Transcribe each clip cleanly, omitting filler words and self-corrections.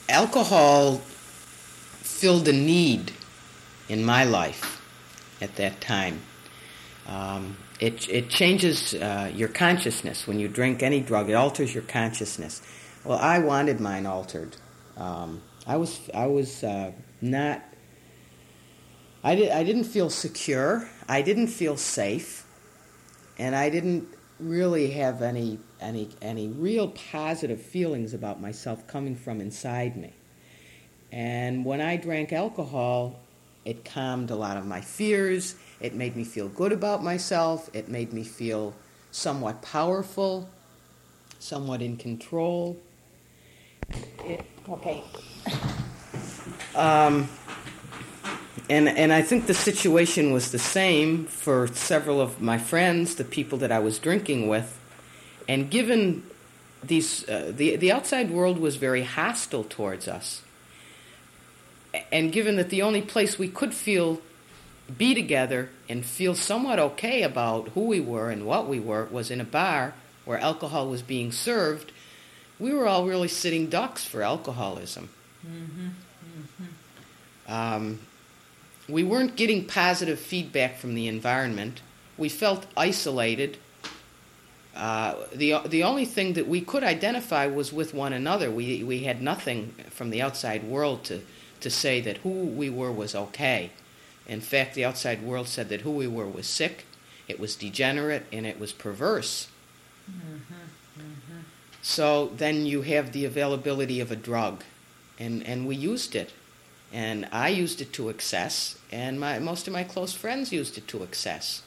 alcohol filled a need in my life at that time. It changes your consciousness. When you drink any drug, it alters your consciousness. Well, I wanted mine altered. I was not. I didn't feel secure. I didn't feel safe, and I didn't really have any real positive feelings about myself coming from inside me. And when I drank alcohol, it calmed a lot of my fears. It made me feel good about myself. It made me feel somewhat powerful, somewhat in control. Okay. And I think the situation was the same for several of my friends, the people that I was drinking with. And given the outside world was very hostile towards us. And given that the only place we could be together and feel somewhat okay about who we were and what we were was in a bar where alcohol was being served, we were all really sitting ducks for alcoholism. Mm-hmm. Mm-hmm. We weren't getting positive feedback from the environment. We felt isolated. The only thing that we could identify was with one another. We had nothing from the outside world to say that who we were was okay. In fact, the outside world said that who we were was sick, it was degenerate, and it was perverse. Mm-hmm. Mm-hmm. So then you have the availability of a drug, and we used it. And I used it to excess, and most of my close friends used it to excess.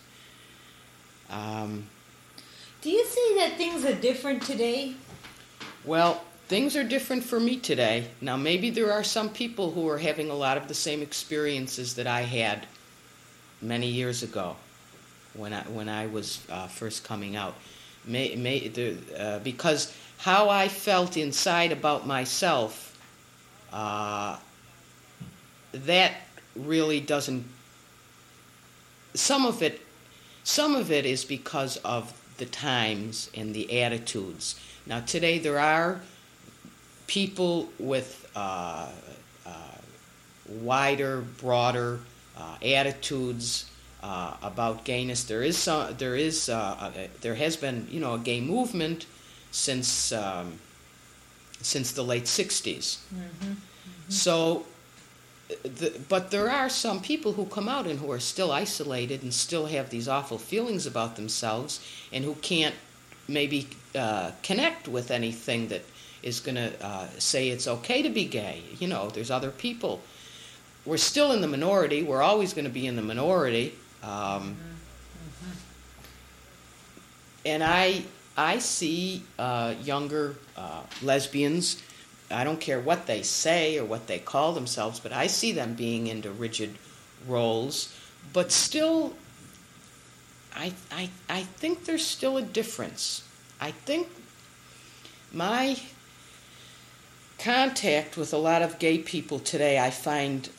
Do you see that things are different today? Well, things are different for me today. Now, maybe there are some people who are having a lot of the same experiences that I had many years ago when I was first coming out. Because how I felt inside about myself, that really doesn't. Some of it is because of the times and the attitudes. Now, today there are people with wider, broader attitudes about gayness. There has been, a gay movement since the late '60s. Mm-hmm. Mm-hmm. So, but there are some people who come out and who are still isolated and still have these awful feelings about themselves, and who can't maybe connect with anything that is going to say it's okay to be gay. There's other people. We're still in the minority. We're always going to be in the minority. And I see younger lesbians. I don't care what they say or what they call themselves, but I see them being into rigid roles. But still, I think there's still a difference. I think my contact with a lot of gay people today, I find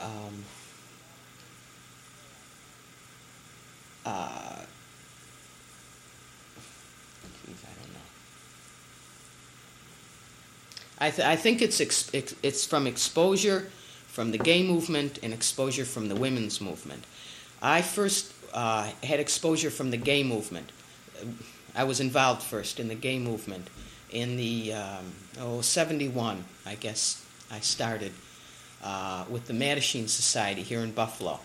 I think it's from exposure from the gay movement and exposure from the women's movement. I first had exposure from the gay movement. I was involved first in the gay movement. In the 71, I guess, I started with the Mattachine Society here in Buffalo.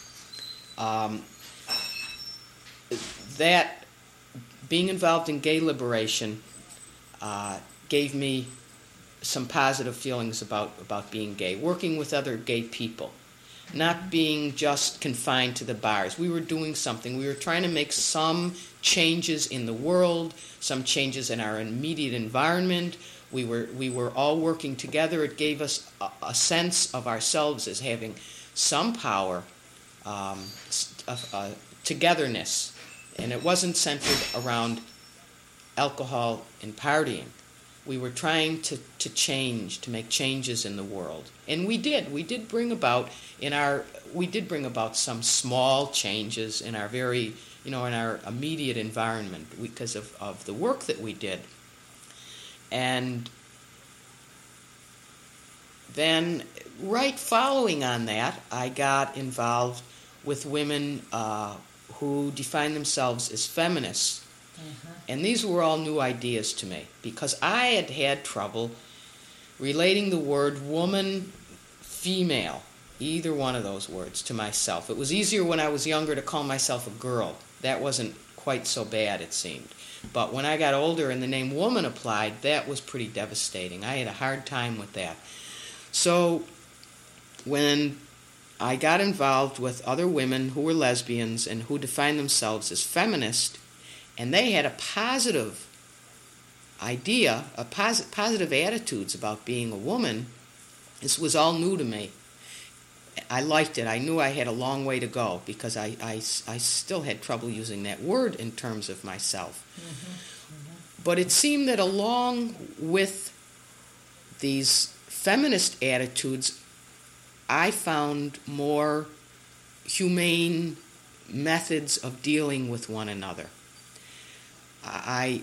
That, being involved in gay liberation, gave me some positive feelings about being gay, working with other gay people, not being just confined to the bars. We were doing something. We were trying to make some changes in the world, some changes in our immediate environment. We were all working together. It gave us a sense of ourselves as having some power, togetherness, and it wasn't centered around alcohol and partying. We were trying to change, to make changes in the world, and we did. We did bring about some small changes in our in our immediate environment because of the work that we did. And then, right following on that, I got involved with women who define themselves as feminists. And these were all new ideas to me because I had had trouble relating the word woman, female, either one of those words, to myself. It was easier when I was younger to call myself a girl. That wasn't quite so bad, it seemed. But when I got older and the name woman applied, that was pretty devastating. I had a hard time with that. So when I got involved with other women who were lesbians and who defined themselves as feminist, and they had a positive idea, positive attitudes about being a woman, this was all new to me. I liked it. I knew I had a long way to go because I still had trouble using that word in terms of myself. But it seemed that along with these feminist attitudes, I found more humane methods of dealing with one another. I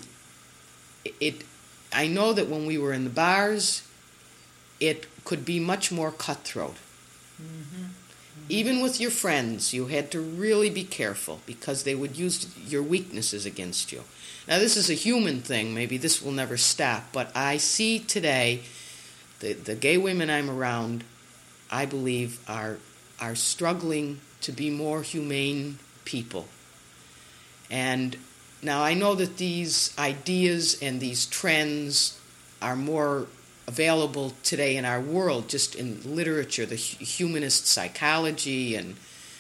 know that when we were in the bars, it could be much more cutthroat. Even with your friends, you had to really be careful because they would use your weaknesses against you. Now, this is a human thing. Maybe this will never stop. But I see today the gay women I'm around, I believe, are struggling to be more humane people. And now I know that these ideas and these trends are more available today in our world, just in literature, the humanist psychology, and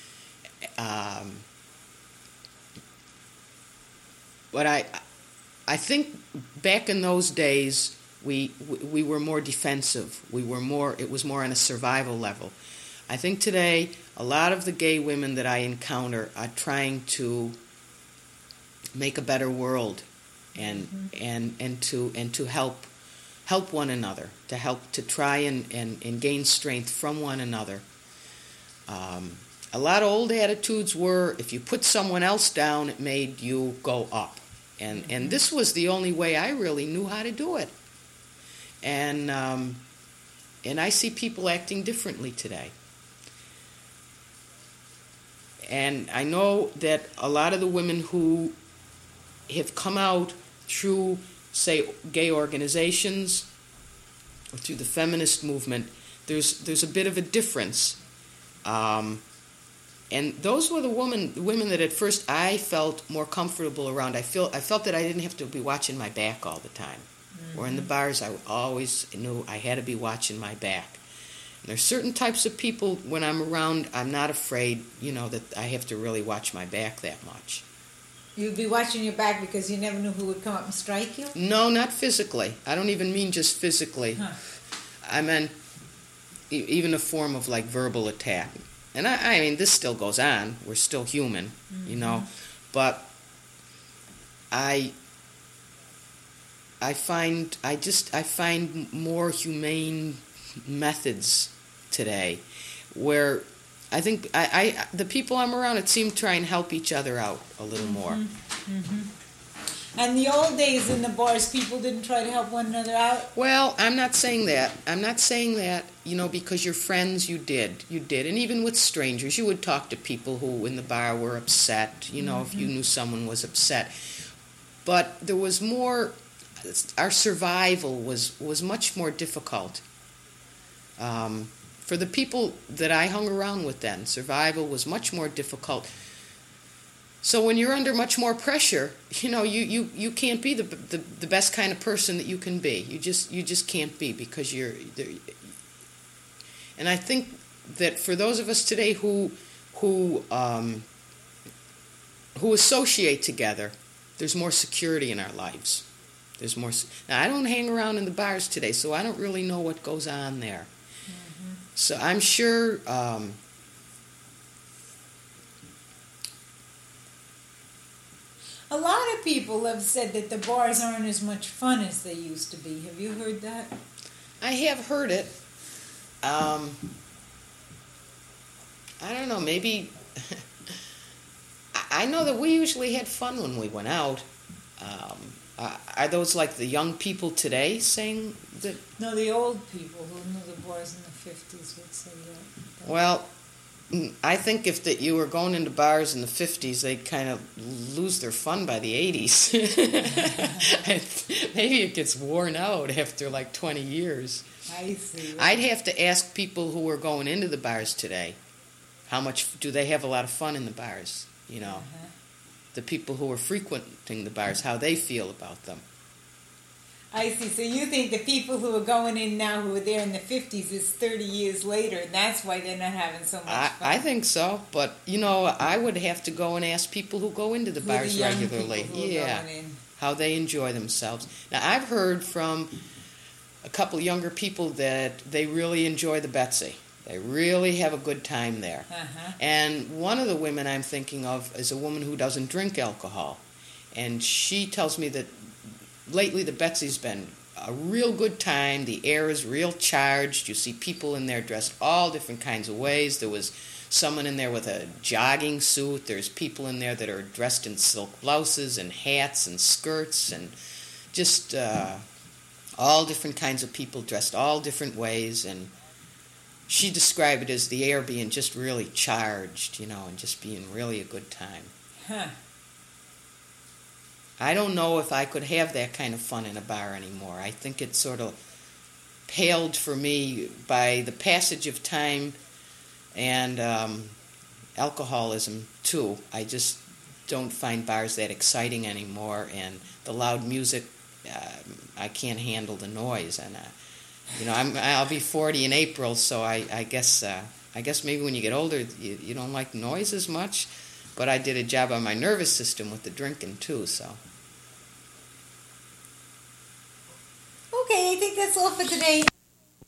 but I think back in those days we were more defensive. It was more on a survival level. I think today a lot of the gay women that I encounter are trying to make a better world and to help one another, to try and gain strength from one another. A lot of old attitudes were, if you put someone else down, it made you go up. And this was the only way I really knew how to do it. And I see people acting differently today. And I know that a lot of the women who have come out through, say, gay organizations or through the feminist movement, there's a bit of a difference. And those were the women that at first I felt more comfortable around. I felt that I didn't have to be watching my back all the time. Or in the bars, I always knew I had to be watching my back. And there's certain types of people when I'm around, I'm not afraid, that I have to really watch my back that much. You'd be watching your back because you never knew who would come up and strike you? No, not physically. I don't even mean just physically. I meant even a form of like verbal attack. And I mean, this still goes on. We're still human, But I find more humane methods today, where I think the people I'm around, it seemed, try and help each other out a little more. And the old days in the bars, people didn't try to help one another out? Well, I'm not saying that. Because your friends, you did. And even with strangers, you would talk to people who in the bar were upset, if you knew someone was upset. But there was more, our survival was much more difficult. For the people that I hung around with then, survival was much more difficult. So when you're under much more pressure, you can't be the best kind of person that you can be. You just can't be because you're there. And I think that for those of us today who associate together, there's more security in our lives. There's more. Now, I don't hang around in the bars today, so I don't really know what goes on there. So I'm sure. A lot of people have said that the bars aren't as much fun as they used to be. Have you heard that? I have heard it. I don't know, maybe... I know that we usually had fun when we went out. Are those like the young people today saying that? No, the old people who knew the bars in the 50s would say that. Well, I think if that you were going into bars in the 50s, they'd kind of lose their fun by the 80s. Maybe it gets worn out after like 20 years. I see. I'd have to ask people who are going into the bars today, how much do they have a lot of fun in the bars, you know? Uh-huh. The people who are frequenting the bars, how they feel about them. I see. So you think the people who are going in now who were there in the 50s is 30 years later, and that's why they're not having so much fun? I think so, but, you know, I would have to go and ask people who go into the bars regularly. Yeah, how they enjoy themselves. Now, I've heard from a couple younger people that they really enjoy the Betsy. They really have a good time there. Uh-huh. And one of the women I'm thinking of is a woman who doesn't drink alcohol. And she tells me that lately the Betsy's been a real good time. The air is real charged. You see people in there dressed all different kinds of ways. There was someone in there with a jogging suit. There's people in there that are dressed in silk blouses and hats and skirts and just all different kinds of people dressed all different ways. And she described it as the air being just really charged, you know, and just being really a good time. Huh. I don't know if I could have that kind of fun in a bar anymore. I think it sort of paled for me by the passage of time and alcoholism, too. I just don't find bars that exciting anymore, and the loud music, I can't handle the noise. And you know, I'll be 40 in April, so I guess maybe when you get older, you don't like noise as much. But I did a job on my nervous system with the drinking too. So. Okay, I think that's all for today.